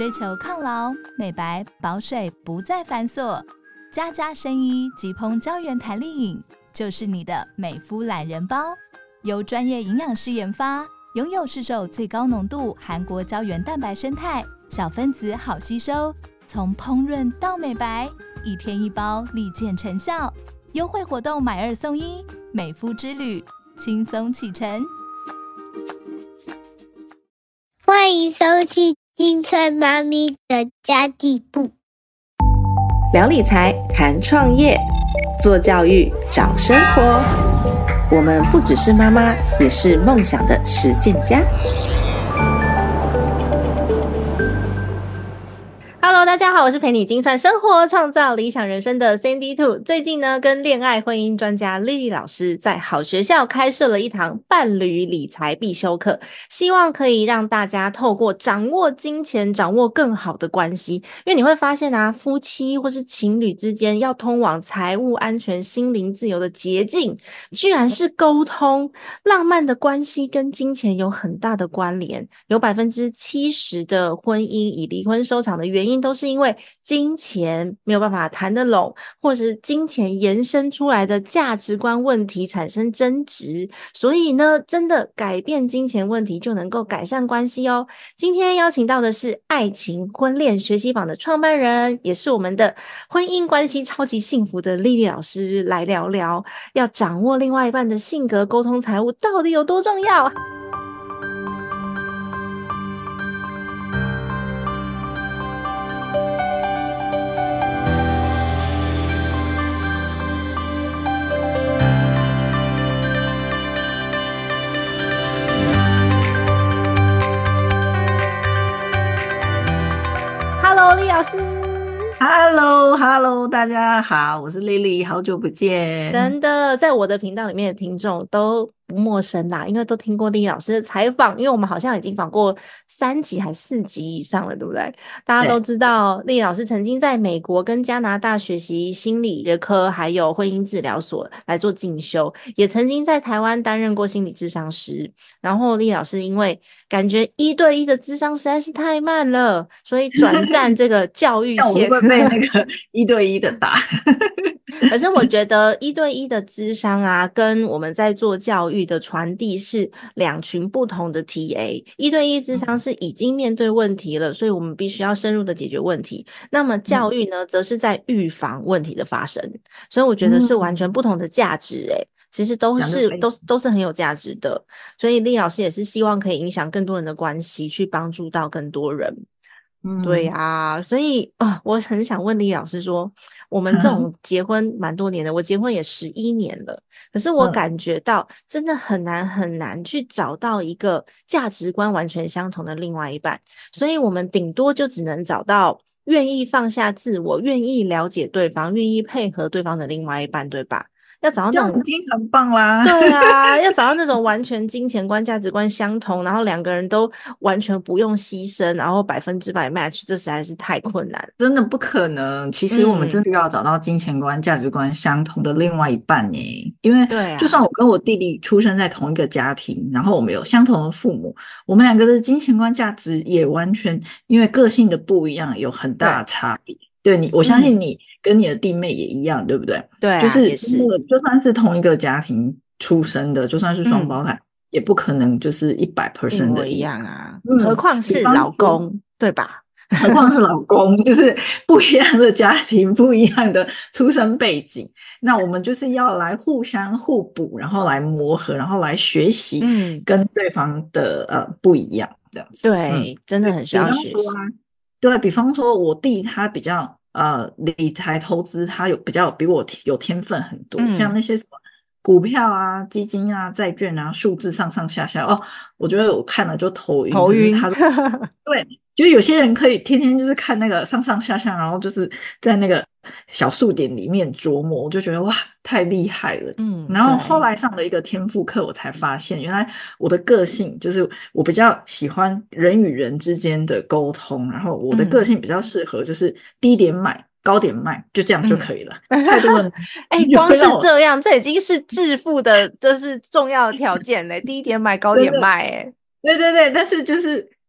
追求抗老、美白、保水不再繁琐，家家生医即烹胶原弹力饮就是你的美肤懒人包。由专业营养师研发，拥有市售最高浓度韩国胶原蛋白生态，小分子好吸收，从烹饪到美白，1天1包，立见成效。优惠活动买2送1，美肤之旅轻松启程。 欢迎收听金川妈咪的家地部， 聊理财，谈创业，做教育，找生活。我们不只是妈妈，也是梦想的实践家。Hello， 大家好，我是陪你精算生活、创造理想人生的 Sandy Two。最近呢，跟恋爱婚姻专家莉莉老师在好学校开设了一堂伴侣理财必修课，希望可以让大家透过掌握金钱，掌握更好的关系。因为你会发现啊，夫妻或是情侣之间要通往财务安全、心灵自由的捷径，居然是沟通。浪漫的关系跟金钱有很大的关联，有 70% 的婚姻以离婚收场的原因都是因为金钱没有办法谈得拢，或者是金钱延伸出来的价值观问题产生争执。所以呢，真的改变金钱问题就能够改善关系哦。今天邀请到的是爱情婚恋学习坊的创办人，也是我们的婚姻关系超级幸福的莉莉老师，来聊聊要掌握另外一半的性格，沟通财务到底有多重要。Hello， 莉老师。 Hello， 大家好，我是莉莉，好久不见。 真的，在我的频道里面的听众都不陌生啦，因为都听过莉莉老师的采访，因为我们好像已经访过3集还4集以上了，对不对？大家都知道莉莉老师曾经在美国跟加拿大学习心理学科还有婚姻治疗所来做进修，也曾经在台湾担任过心理咨商师。然后莉莉老师因为感觉1对1的咨商实在是太慢了，所以转战这个教育线。 我会被那个1对1的打。 可是我觉得1对1的咨商啊，跟我们在做教育的传递是2群不同的 TA。1对1咨商是已经面对问题了，所以我们必须要深入的解决问题。那么教育呢，则是在预防问题的发生。所以我觉得是完全不同的价值其实都是很有价值的。所以莉老师也是希望可以影响更多人的关系，去帮助到更多人。对啊，所以我很想问莉老师说，我们这种结婚蛮多年的，我结婚也11年了，可是我感觉到真的很难去找到一个价值观完全相同的另外一半，所以我们顶多就只能找到愿意放下自我，愿意了解对方，愿意配合对方的另外一半，对吧？要找到那种已经很棒啦。 对啊，要找到那种完全金钱观、价值观相同，然后2个人都完全不用牺牲，然后100% match， 这实在是太困难， 真的不可能。其实我们真的要找到金钱观、价值观相同的另外一半因为就算我跟我弟弟出生在同一个家庭，然后我们有相同的父母，我们2个的金钱观、价值也完全因为个性的不一样有很大的差别。对我相信你跟你的弟妹也一样，对不对？ 对啊， 就是也是， 就算是同一个家庭出生的，就算是双胞胎，也不可能就是100% 的一样啊。何况是老公，对吧？ 何况是老公，就是不一样的家庭，不一样的出生背景。那我们就是要来互相互补，然后来磨合，然后来学习跟对方的不一样这样子。 对，真的很需要学习。 对，比方说我弟他比较理财投资，他比我有天分很多，像那些什么股票啊、基金啊、债券啊，数字上上下下我觉得我看了就头晕。对，就有些人可以天天就是看那个上上下下，然后就是在那个小数点里面琢磨，我就觉得哇，太厉害了。然后后来上了一个天赋课，我才发现原来我的个性就是我比较喜欢人与人之间的沟通，然后我的个性比较适合就是低点买高点卖，就这样就可以了。太多人光是这样，这已经是致富的，这是重要的条件嘞。低点买高点卖对， 但是就是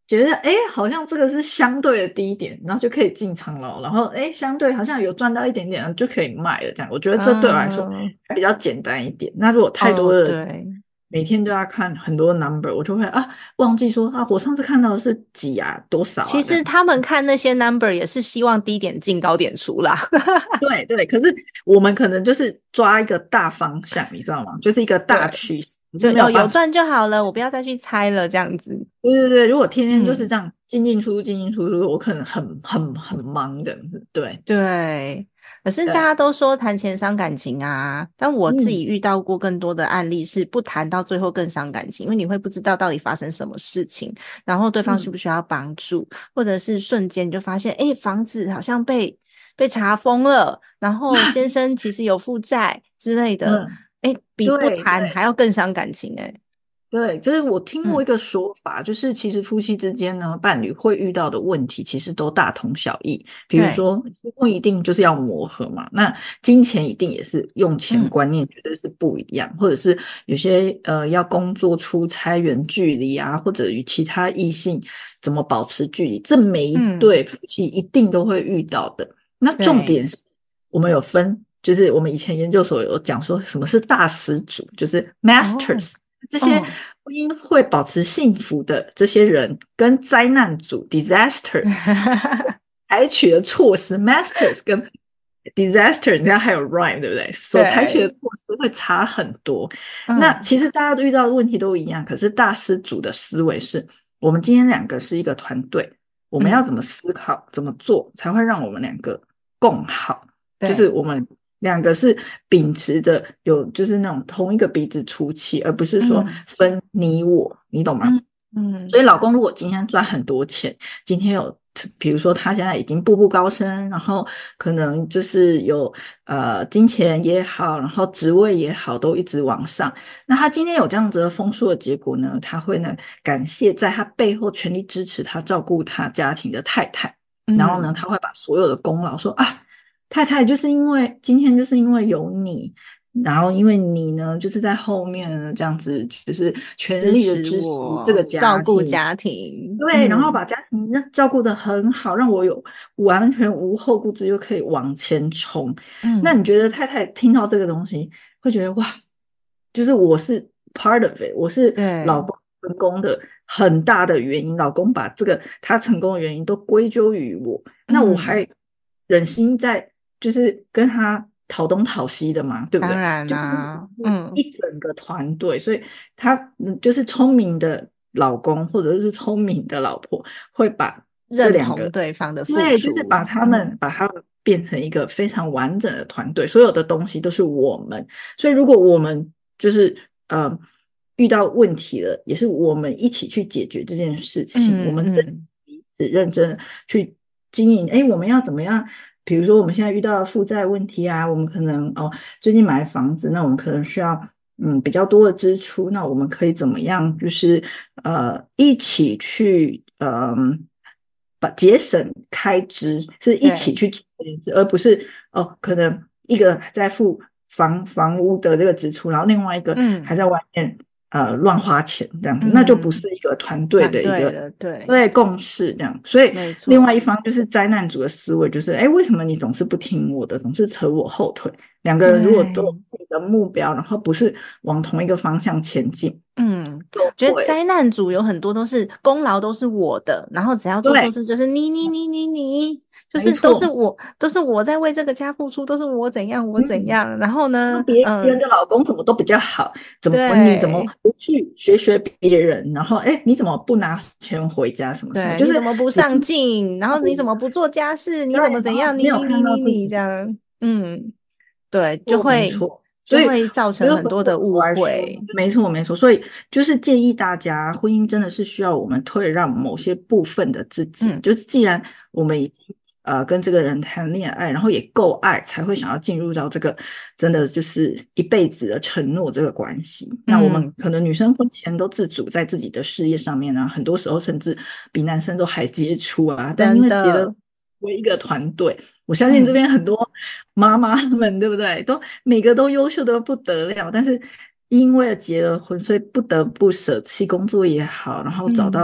觉得好像这个是相对的低点，然后就可以进场了，然后相对好像有赚到一点点就可以卖了，这样我觉得这对我来说还比较简单一点。那如果太多的对， 每天都要看很多 number， 我就会忘记说我上次看到的是几多少其实他们看那些 number 也是希望低点进高点出啦。 对对，可是我们可能就是抓一个大方向，你知道吗？就是一个大趋势， 就有赚就好了，我不要再去猜了，这样子。 对对对，如果天天就是这样进进出出，我可能很忙这样子。对对，可是大家都说谈钱伤感情啊，但我自己遇到过更多的案例是不谈到最后更伤感情，因为你会不知道到底发生什么事情，然后对方需不需要帮助，或者是瞬间就发现房子好像被查封了，然后先生其实有负债之类的，比不谈还要更伤感情。 对，就是我听过一个说法，就是其实夫妻之间呢，伴侣会遇到的问题其实都大同小异。比如说，不一定就是要磨合嘛，那金钱一定也是用钱观念绝对是不一样，或者是有些要工作出差远距离啊，或者与其他异性怎么保持距离，这每一对夫妻一定都会遇到的。那重点是我们有分，就是我们以前研究所有讲说什么是大师组，就是 masters。这些婚姻会保持幸福的这些人，跟灾难组 disaster 采取的措施，masters 跟 disaster 你看还有 rhyme 对不对？所采取的措施会差很多。那其实大家都遇到的问题都一样，可是大师组的思维是我们今天两个是一个团队，我们要怎么思考怎么做才会让我们两个共好，就是我们两个是秉持着有就是那种同一个鼻子出气，而不是说分你我，你懂吗？所以老公如果今天赚很多钱，今天有比如说他现在已经步步高升，然后可能就是有金钱也好，然后职位也好都一直往上，那他今天有这样子的丰硕的结果呢，他会呢感谢在他背后全力支持他照顾他家庭的太太，然后呢他会把所有的功劳说太太就是因为今天就是因为有你，然后因为你呢就是在后面呢这样子就是全力的支持这个家庭， 照顾家庭， 对，然后把家庭照顾得很好，让我有完全无后顾之忧可以往前冲。那你觉得太太听到这个东西会觉得哇，就是我是 part of it， 我是老公成功的很大的原因，老公把这个他成功的原因都归咎于我，那我还忍心在就是跟他讨东讨西的嘛，对不对？ 当然啦， 一整个团队，所以他就是聪明的老公或者是聪明的老婆会把这两个认同对方的付出， 对，就是把他们变成一个非常完整的团队，所有的东西都是我们。所以如果我们就是遇到问题了，也是我们一起去解决这件事情，我们彼此认真去经营。我们要怎么样？比如说我们现在遇到的负债问题啊，我们可能最近买房子，那我们可能需要比较多的支出，那我们可以怎么样？就是一起去把节省开支，是一起去做这件事，而不是可能一个在付房屋的这个支出，然后另外一个还在外面乱花钱这样子，那就不是一个团队的一个对共识这样。所以另外一方就是灾难组的思维，就是为什么你总是不听我的，总是扯我后腿？两个人如果都有自己的目标，然后不是往同一个方向前进， 觉得灾难组有很多都是功劳都是我的，然后只要做错事就是你，就是都是我在为这个家付出，都是我怎样我怎样，然后呢， 别人的老公怎么都比较好，你怎么不去学别人？然后你怎么不拿钱回家什么什么？就是你怎么不上进？然后你怎么不做家事？你怎么怎样？你这样，对，就会造成很多的误会。 没错，所以就是建议大家，婚姻真的是需要我们退让某些部分的自己。就是既然我们已经跟这个人谈恋爱，然后也够爱，才会想要进入到这个真的就是一辈子的承诺这个关系。那我们可能女生婚前都自主在自己的事业上面啊，很多时候甚至比男生都还杰出啊，但因为觉得为一个团队，我相信这边很多妈妈们对不对，都每个都优秀的不得了，但是因为结了婚，所以不得不舍弃工作也好，然后找到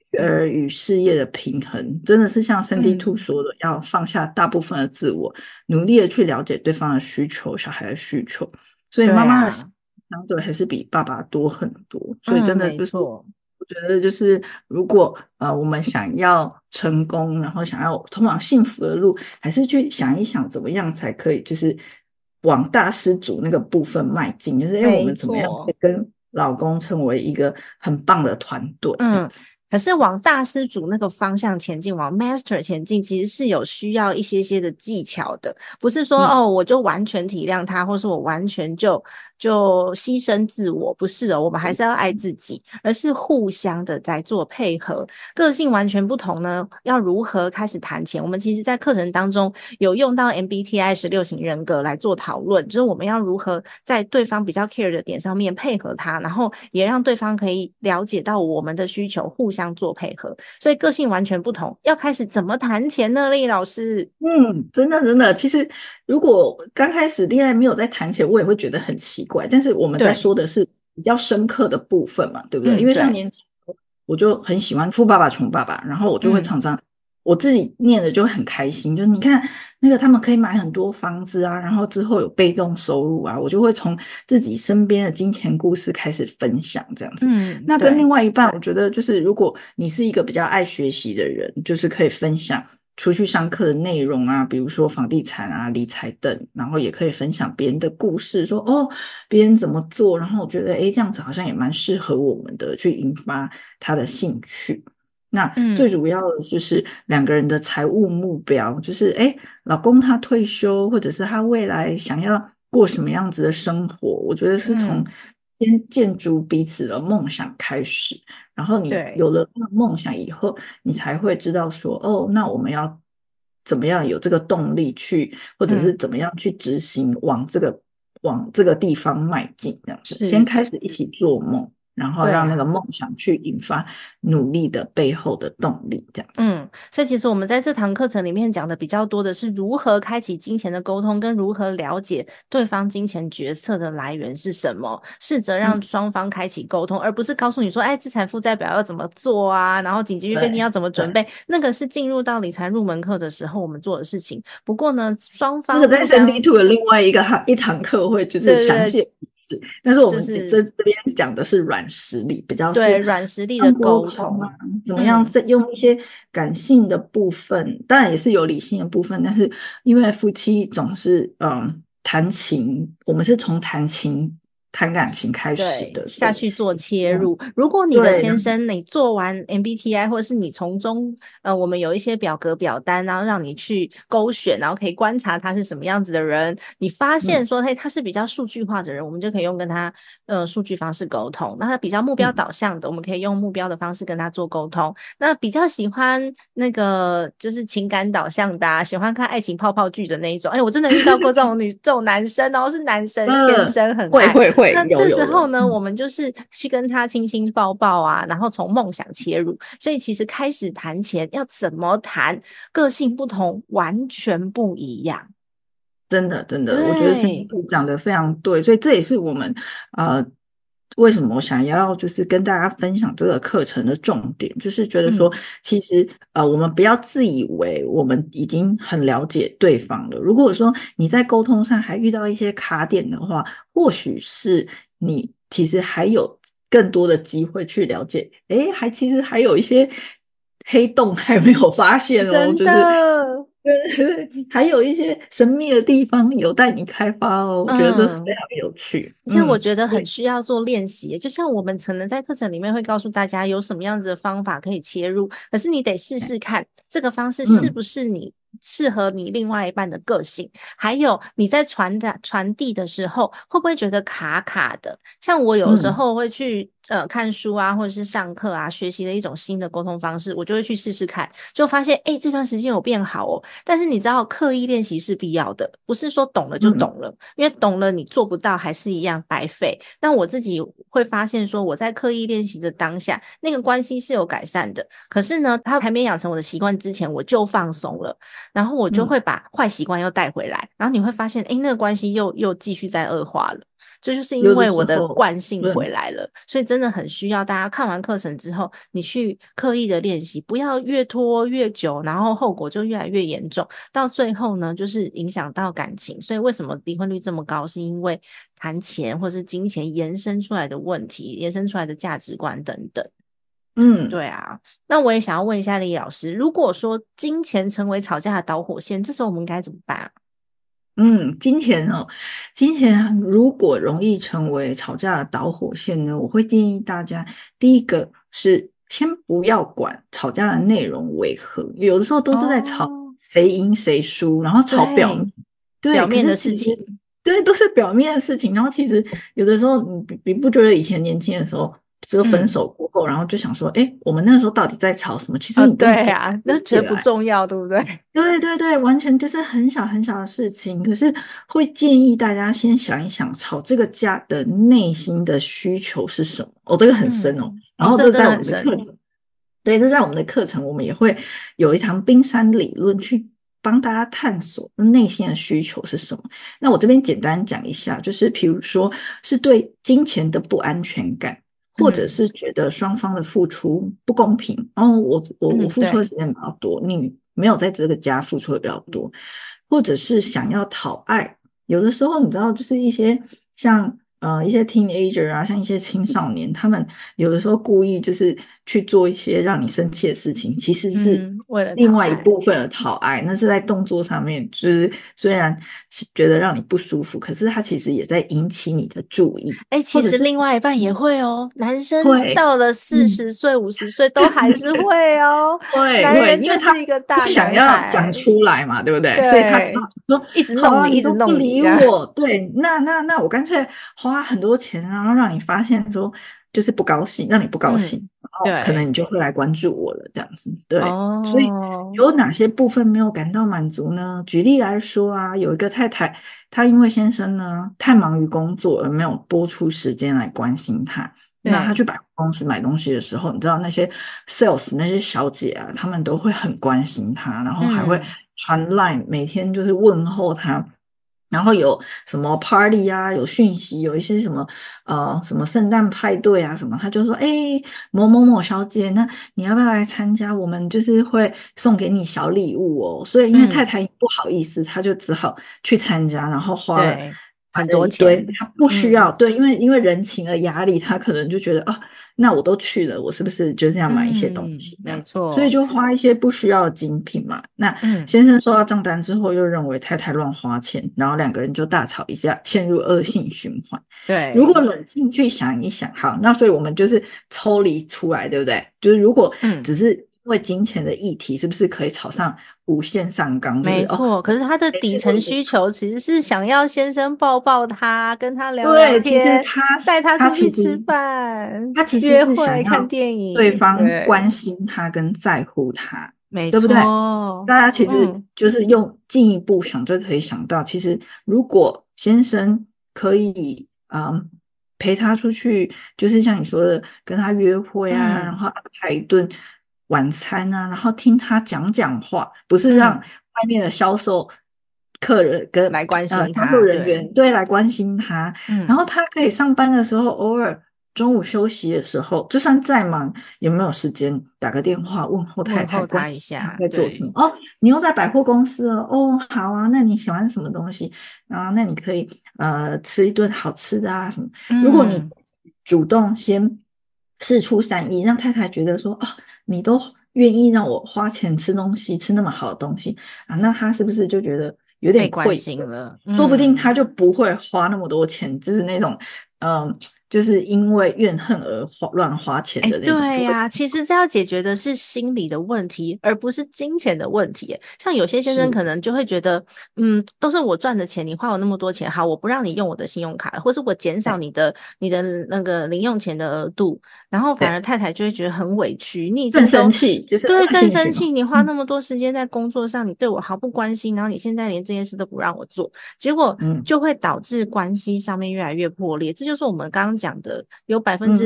儿与事业的平衡，真的是像3D2说的，要放下大部分的自我，努力的去了解对方的需求，小孩的需求。所以妈妈的相对还是比爸爸多很多。所以真的就是，我觉得就是如果我们想要成功，然后想要通往幸福的路，还是去想一想怎么样才可以就是往大师组那个部分迈进，就是我们怎么样可以跟老公成为一个很棒的团队。 可是往大师组那个方向前进，往 master 前进，其实是有需要一些些的技巧的，不是说我就完全体谅他，或是我完全就牺牲自我，不是我们还是要爱自己，而是互相的在做配合。个性完全不同呢，要如何开始谈钱？我们其实在课程当中有用到 MBTI 16型人格来做讨论，就是我们要如何在对方比较 care 的点上面配合他，然后也让对方可以了解到我们的需求，互相做配合。所以个性完全不同，要开始怎么谈钱呢？丽老师？ 真的，其实如果刚开始恋爱没有在谈钱，我也会觉得很奇怪，但是我们在说的是比较深刻的部分嘛，对不对？因为像年轻我就很喜欢富爸爸穷爸爸，然后我就会常常我自己念的就很开心，就是你看那个他们可以买很多房子啊，然后之后有被动收入啊，我就会从自己身边的金钱故事开始分享这样子。那跟另外一半，我觉得就是如果你是一个比较爱学习的人，就是可以分享出去上课的内容啊，比如说房地产啊、理财等，然后也可以分享别人的故事，说别人怎么做，然后我觉得这样子好像也蛮适合我们的，去引发他的兴趣。那最主要的就是两个人的财务目标，就是老公他退休或者是他未来想要过什么样子的生活，我觉得是从先建筑彼此的梦想开始，然后你有了梦想以后，你才会知道说那我们要怎么样有这个动力去，或者是怎么样去执行，往这个地方迈进，这样子先开始一起做梦，然后让那个梦想去引发努力的背后的动力，这样子。 所以其实我们在这堂课程里面讲的比较多的是如何开启金钱的沟通，跟如何了解对方金钱决策的来源是什么，试着让双方开启沟通，而不是告诉你说资产负债表要怎么做啊，然后紧急预备金要怎么准备，那个是进入到理财入门课的时候我们做的事情。不过呢，双方那个在 3D2 的另外一堂课会就是详细解释，但是我们这边讲的是软实力，比较是软实力的沟通啊，怎么样用一些感性的部分，当然也是有理性的部分，但是因为夫妻总是谈情，我们是从谈感情开始的， 下去做切入。如果你的先生你做完 MBTI 或者是你从中我们有一些表格表单，然后让你去勾选，然后可以观察他是什么样子的人，你发现说他是比较数据化的人，我们就可以用跟他数据方式沟通。那他比较目标导向的，我们可以用目标的方式跟他做沟通。那比较喜欢那个就是情感导向的喜欢看爱情泡泡剧的那一种，我真的遇到过这种男生是男生先生很爱会那这时候呢我们就是去跟他亲亲抱抱啊，然后从梦想切入。所以其实开始谈钱要怎么谈，个性不同完全不一样。 真的我觉得3D2讲得非常对，所以这也是我们为什么我想要就是跟大家分享这个课程的重点，就是觉得说其实我们不要自以为我们已经很了解对方了，如果说你在沟通上还遇到一些卡点的话，或许是你其实还有更多的机会去了解其实还有一些黑洞还没有发现真的还有一些神秘的地方有待你开发我觉得这非常有趣。 而且我觉得很需要做练习就像我们可能在课程里面会告诉大家有什么样子的方法可以切入，可是你得试试看这个方式是不是你适合你另外一半的个性，还有你在传递的时候会不会觉得卡卡的。像我有时候会去看书啊，或者是上课啊，学习的一种新的沟通方式，我就会去试试看，就发现这段时间有变好但是你知道刻意练习是必要的，不是说懂了就懂了因为懂了你做不到还是一样白费。但我自己会发现说我在刻意练习的当下那个关系是有改善的，可是呢他还没养成我的习惯之前我就放松了。 然后我就会把坏习惯又带回来，然后你会发现那个关系又继续在恶化了，这就是因为我的惯性回来了。所以真的很需要大家看完课程之后，你去刻意的练习，不要越拖越久，然后后果就越来越严重，到最后呢就是影响到感情。所以为什么离婚率这么高，是因为谈钱或是金钱延伸出来的问题，延伸出来的价值观等等。对啊，那我也想要问一下李老师，如果说金钱成为吵架的导火线，这时候我们该怎么办啊？ 金钱如果容易成为吵架的导火线呢，我会建议大家，第一个是先不要管吵架的内容为何，有的时候都是在吵谁赢谁输，然后吵表面的事情， 对，都是表面的事情。然后其实有的时候你不觉得以前年轻的时候就分手过后，然后就想说我们那个时候到底在吵什么，其实你对啊，那觉得不重要，对不对？ 对对对，完全就是很小很小的事情，可是会建议大家先想一想，吵这个架的内心的需求是什么。这个很深然后这在我们的课程，对，这在我们的课程我们也会有一堂冰山理论去帮大家探索内心的需求是什么。那我这边简单讲一下，就是比如说是对金钱的不安全感，或者是觉得双方的付出不公平，我付出的时间比较多，你没有在这个家付出的比较多，或者是想要讨爱。有的时候你知道，就是一些像一些 teenager 啊，像一些青少年，他们有的时候故意就是去做一些让你生气的事情，其实是为了另外一部分的讨爱，那是在动作上面，就是虽然觉得让你不舒服，可是他其实也在引起你的注意。 其实另外一半也会男生到了40岁50岁都还是会男人就是一个大男孩， 不想要讲出来嘛，对不对？所以他只好说一直弄你，一直弄你，不理我。对，那我干脆花很多钱，然后让你发现说就是不高兴，让你不高兴，然后可能你就会来关注我了，这样子。对，所以有哪些部分没有感到满足呢？举例来说啊，有一个太太，她因为先生呢太忙于工作而没有拨出时间来关心她。那她去百货公司买东西的时候，你知道那些 sales 那些小姐啊，她们都会很关心她，然后还会传 line，每天就是问候她。然后有什么 party 啊，有讯息，有一些什么什么圣诞派对啊什么，他就说某某某小姐，那你要不要来参加？我们就是会送给你小礼物哦。所以因为太太不好意思，他就只好去参加，然后花了很多钱， 他不需要对，因为人情的压力，他可能就觉得那我都去了，我是不是就这样买一些东西？ 没错， 所以就花一些不需要的精品嘛。那先生收到账单之后，又认为太太乱花钱，然后两个人就大吵一架，陷入恶性循环。 对， 如果冷静去想一想，好，那所以我们就是抽离出来，对不对？就是如果只是因为金钱的议题，是不是可以吵上无限上纲？ 没错，可是他的底层需求其实是想要先生抱抱他，跟他聊聊天， 对，其实带他出去吃饭， 他其实约会、看电影， 对方关心他跟在乎他， 没错，对不对？大家其实就是用进一步想，就可以想到，其实如果先生可以陪他出去，就是像你说的，跟他约会啊，然后安排一顿晚餐啊，然后听他讲话，不是让外面的销售客人跟来关心他， 销售人员对来关心他，然后他可以上班的时候，偶尔中午休息的时候，就算再忙，有没有时间打个电话问候太太， 他一下在做什么？你又在百货公司了？好啊，那你喜欢什么东西啊？那你可以吃一顿好吃的啊什么？如果你主动先释出善意，让太太觉得说你都愿意让我花钱吃东西，吃那么好的东西啊，那他是不是就觉得有点愧疚了？ 说不定他就不会花那么多钱，就是那种就是因为怨恨而乱花钱的那种。 对呀，其实这要解决的是心理的问题，而不是金钱的问题。像有些先生可能就会觉得都是我赚的钱，你花我那么多钱，好，我不让你用我的信用卡，或是我减少你的那个零用钱的额度，然后反而太太就会觉得很委屈，你更生气，就是对，更生气，你花那么多时间在工作上，你对我毫不关心，然后你现在连这件事都不让我做，结果就会导致关系上面越来越破裂。这就是我们刚刚讲的，有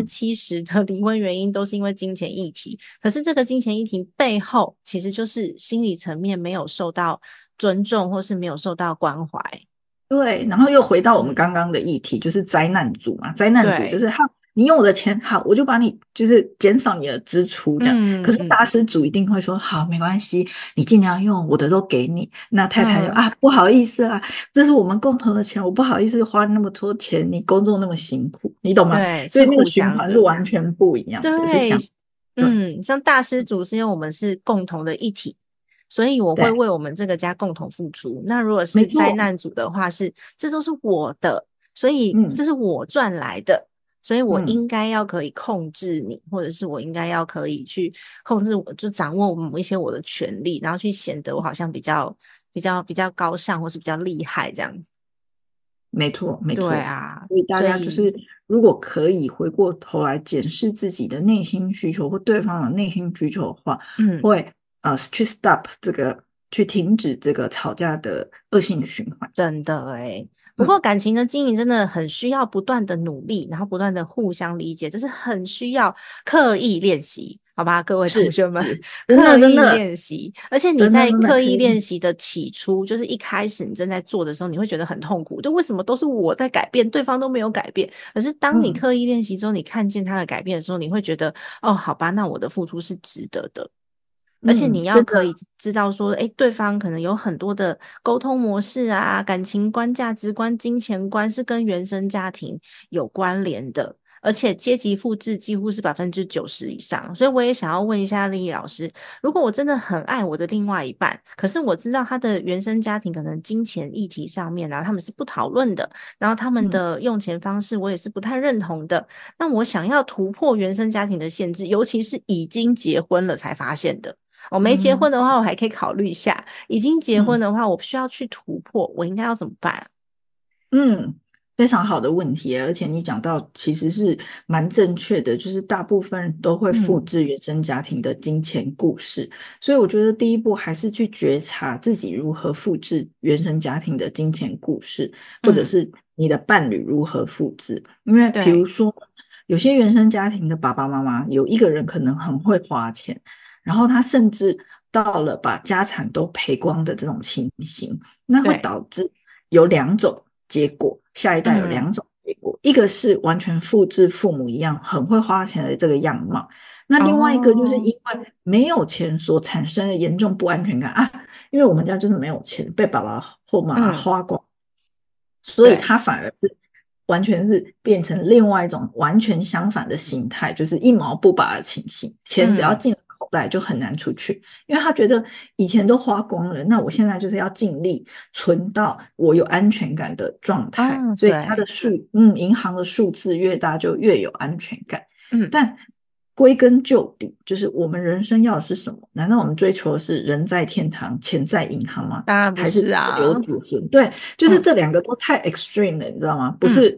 70%的离婚原因都是因为金钱议题，可是这个金钱议题背后其实就是心理层面没有受到尊重，或是没有受到关怀。 对，然后又回到我们刚刚的议题，就是灾难组嘛。灾难组就是好，你用我的钱，好，我就把你就是减少你的支出这样。可是大师组一定会说，好，没关系，你尽量用，我的都给你。那太太就不好意思啦，这是我们共同的钱，我不好意思花那么多钱，你工作那么辛苦，你懂吗？ 对， 所以那个循环是完全不一样的。 对，像大师组是因为我们是共同的一体。所以我会为我们这个家共同付出。那如果是灾难组的话是，这都是我的，所以这是我赚来的，所以我应该要可以控制你，或者是我应该要可以去控制我，就掌握某一些我的权利，然后去显得我好像比较高尚，或是比较厉害这样子。 没错，没错。 对啊， 所以大家就是如果可以回过头来检视自己的内心需求或对方的内心需求的话，会去 stop 这个，去停止这个吵架的恶性循环。 真的耶。不过感情的经营真的很需要不断的努力，然后不断的互相理解，这是很需要刻意练习，好吧，各位同学们，刻意练习。而且你在刻意练习的起初，就是一开始你正在做的时候，你会觉得很痛苦，就为什么都是我在改变，对方都没有改变。可是当你刻意练习之后，你看见他的改变的时候，你会觉得哦，好吧，那我的付出是值得的。而且你要可以知道说，对方可能有很多的沟通模式啊，感情观、价值观、金钱观是跟原生家庭有关联的，而且阶级复制几乎是90%以上。所以我也想要问一下丽丽老师，如果我真的很爱我的另外一半，可是我知道他的原生家庭可能金钱议题上面啊，他们是不讨论的，然后他们的用钱方式我也是不太认同的，那我想要突破原生家庭的限制，尤其是已经结婚了才发现的。没结婚的话我还可以考虑一下，已经结婚的话我需要去突破，我应该要怎么办？ 非常好的问题，而且你讲到其实是蛮正确的，就是大部分人都会复制原生家庭的金钱故事，所以我觉得第一步还是去觉察自己如何复制原生家庭的金钱故事，或者是你的伴侣如何复制。因为比如说有些原生家庭的爸爸妈妈有一个人可能很会花钱，然后他甚至到了把家产都赔光的这种情形，那会导致有两种结果，下一代有两种结果，一个是完全复制父母一样很会花钱的这个样貌，那另外一个就是因为没有钱所产生的严重不安全感因为我们家就是没有钱，被爸爸或妈妈花光，所以他反而是完全是变成另外一种完全相反的心态，就是一毛不拔的情形，钱只要进了口袋就很难出去，因为他觉得以前都花光了，那我现在就是要尽力存到我有安全感的状态，所以他的银行的数字越大就越有安全感。但归根究底，就是我们人生要的是什么？难道我们追求的是人在天堂钱在银行吗？ 当然不是啊， 还是留子孙？对，就是这两个都太 extreme 了，你知道吗？不是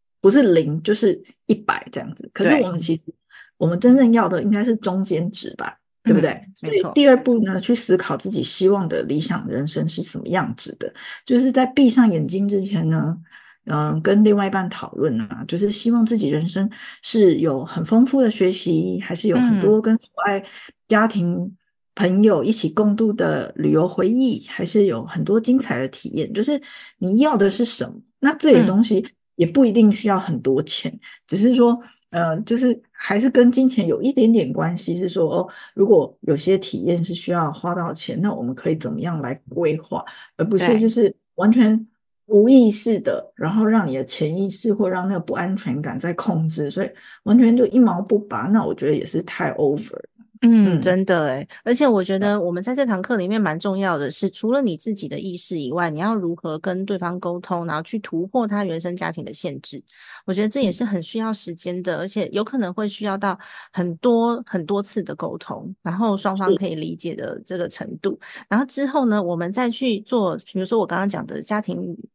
0就是100这样子。可是我们其实我们真正要的应该是中间值吧，对不对？所以第二步呢，去思考自己希望的理想人生是什么样子的，就是在闭上眼睛之前呢跟另外一半讨论就是希望自己人生是有很丰富的学习，还是有很多跟所爱家庭朋友一起共度的旅游回忆，还是有很多精彩的体验，就是你要的是什么。那这些东西也不一定需要很多钱，只是说就是还是跟金钱有一点点关系，是说如果有些体验是需要花到钱，那我们可以怎么样来规划，而不是就是完全无意识的，然后让你的潜意识或让那个不安全感在控制，所以完全就一毛不拔，那我觉得也是太 over。 真的耶，而且我觉得我们在这堂课里面蛮重要的是，除了你自己的意识以外，你要如何跟对方沟通，然后去突破他原生家庭的限制，我觉得这也是很需要时间的，而且有可能会需要到很多很多次的沟通，然后双方可以理解的这个程度，然后之后呢我们再去做比如说我刚刚讲的家庭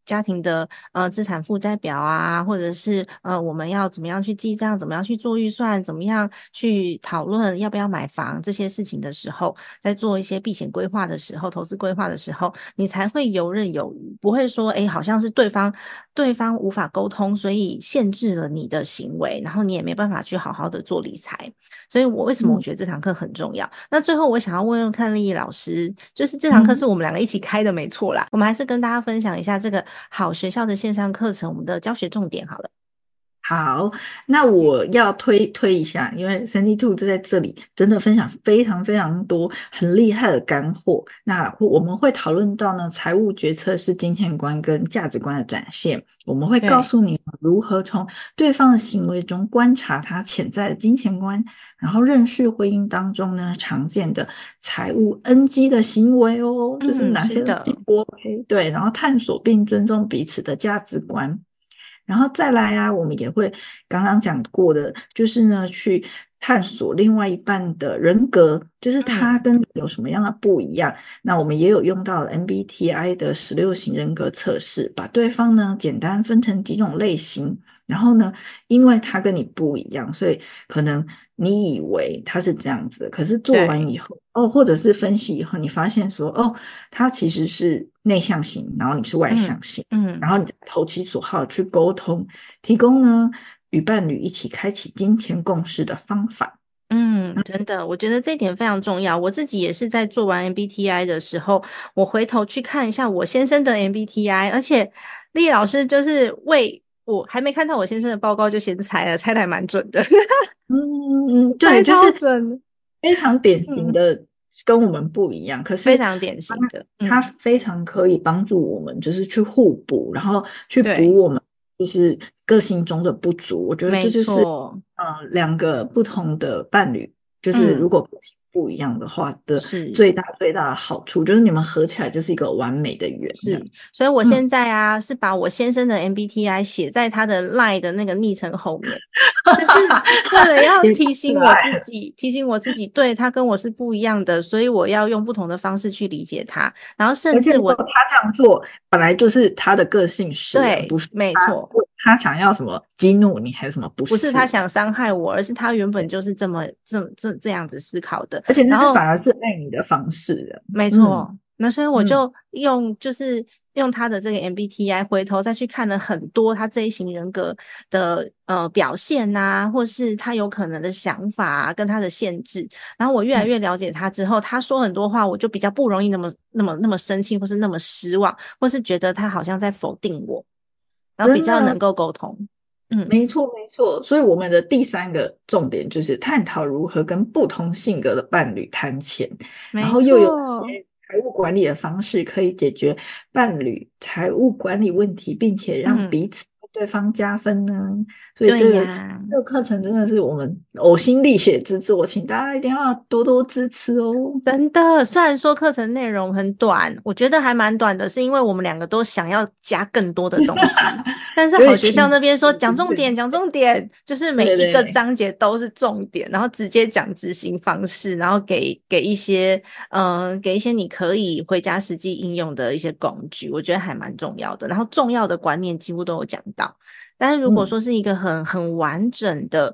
家庭的资产负债表啊，或者是我们要怎么样去记账，怎么样去做预算，怎么样去讨论要不要买房这些事情的时候，在做一些避险规划的时候，投资规划的时候，你才会游刃有余，不会说好像是对方无法沟通，所以限制了你的行为，然后你也没办法去好好的做理财。所以为什么我觉得这堂课很重要？那最后我想要问问看丽丽老师，就是这堂课是我们两个一起开的没错啦，我们还是跟大家分享一下这个好学校的线上课程，我们的教学重点好了。 好，那我要推一下，因为 Sandy Two 在这里真的分享非常非常多很厉害的干货。那我们会讨论到呢，财务决策是金钱观跟价值观的展现。我们会告诉你如何从对方的行为中观察他潜在的金钱观，然后认识婚姻当中呢常见的财务 NG 的行为哦，就是哪些东西不 OK，对，然后探索并尊重彼此的价值观。然后再来啊，我们也会刚刚讲过的，就是呢，去探索另外一半的人格，就是他跟你有什么样的不一样。那我们也有用到 MBTI 的16型人格测试，把对方呢简单分成几种类型。然后呢，因为他跟你不一样，所以可能你以为他是这样子的，可是做完以后或者是分析以后，你发现说他其实是内向型，然后你是外向型，然后你投其所好去沟通，提供呢与伴侣一起开启金钱共识的方法。 真的，我觉得这一点非常重要。我自己也是在做完 MBTI 的时候，我回头去看一下我先生的 MBTI， 而且丽老师就是为我还没看到我先生的报告就先猜了，猜得还蛮准的。 对，就是准， 非常典型的跟我们不一样，可是非常典型的， 他非常可以帮助我们，就是去互补，然后去补我们就是个性中的不足。我觉得这就是两个不同的伴侣，就是如果个性不一样的话的最大的好处，就是你们合起来就是一个完美的圆。 是，所以我现在啊是把我先生的 MBTI 写在他的 LINE 的那个昵称后面，就是为了要提醒我自己，对，他跟我是不一样的，所以我要用不同的方式去理解他，然后甚至他这样做本来就是他的个性使然，不是没错， 他想要什么激怒你还是什么，不是他想伤害我，而是他原本就是这样子思考的， 而且那反而是爱你的方式。 没错。那所以我就用他的这个 MBTI 回头再去看了很多他这一型人格的表现啊，或是他有可能的想法啊，跟他的限制。然后我越来越了解他之后，他说很多话我就比较不容易那么生气，或是那么失望，或是觉得他好像在否定我，然后比较能够沟通。 没错。所以我们的第3个重点就是探讨如何跟不同性格的伴侣谈钱，然后又有财务管理的方式可以解决伴侣财务管理问题，并且让彼此对方加分呢。所以这个课程真的是我们呕心沥血之作，请大家一定要多多支持哦。 真的，虽然说课程内容很短，我觉得还蛮短的，是因为我们两个都想要加更多的东西。但是好学校那边说讲重点，就是每一个章节都是重点，然后直接讲执行方式，然后给一些你可以回家实际应用的一些工具，我觉得还蛮重要的。然后重要的观念几乎都有讲到。但是如果说是一个很完整的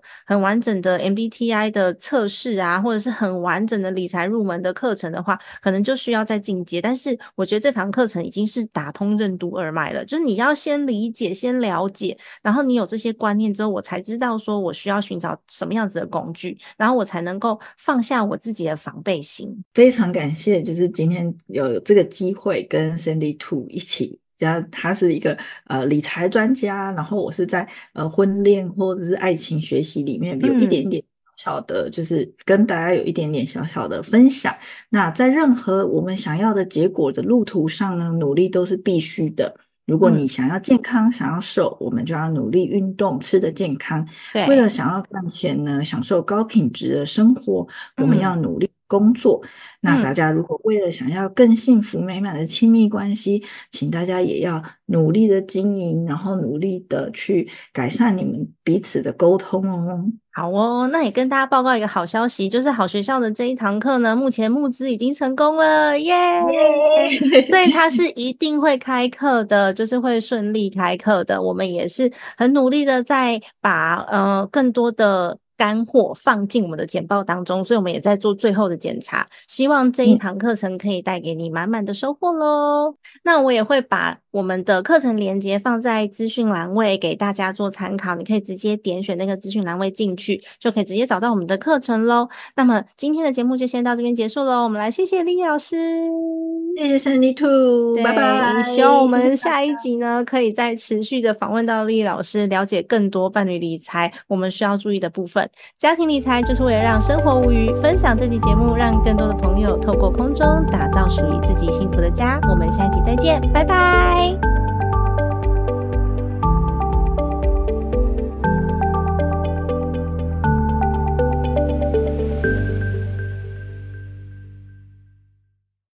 MBTI 的测试啊，或者是很完整的理财入门的课程的话，可能就需要再进阶。但是我觉得这堂课程已经是打通任督二脉了，就是你要先理解先了解，然后你有这些观念之后，我才知道说我需要寻找什么样子的工具，然后我才能够放下我自己的防备心。 非常感谢就是今天有这个机会跟 Sandy Two 一起，他是一个理财专家，然后我是在婚恋或者是爱情学习里面有一点点小的，就是跟大家有一点点小小的分享。那在任何我们想要的结果的路途上呢，努力都是必须的。如果你想要健康想要瘦，我们就要努力运动，吃得健康。为了想要赚钱呢，享受高品质的生活，我们要努力工作。那大家如果为了想要更幸福美满的亲密关系，请大家也要努力的经营，然后努力的去改善你们彼此的沟通哦。 好哦，那也跟大家报告一个好消息，就是好学校的这一堂课呢，目前募资已经成功了，耶！所以它是一定会开课的，就是会顺利开课的。我们也是很努力的在把更多的干货放进我们的简报当中，所以我们也在做最后的检查，希望这一堂课程可以带给你满满的收获咯。那我也会把我们的课程连结放在资讯栏位给大家做参考，你可以直接点选那个资讯栏位进去，就可以直接找到我们的课程咯。那么今天的节目就先到这边结束咯，我们来谢谢Lily老师， 谢谢 Sandy Too， 拜拜。 希望我们下一集呢可以再持续的访问到Lily老师，了解更多伴侣理财我们需要注意的部分。家庭理财就是为了让生活无虞，分享这集节目，让更多的朋友透过空中打造属于自己幸福的家。我们下一集再见，拜拜。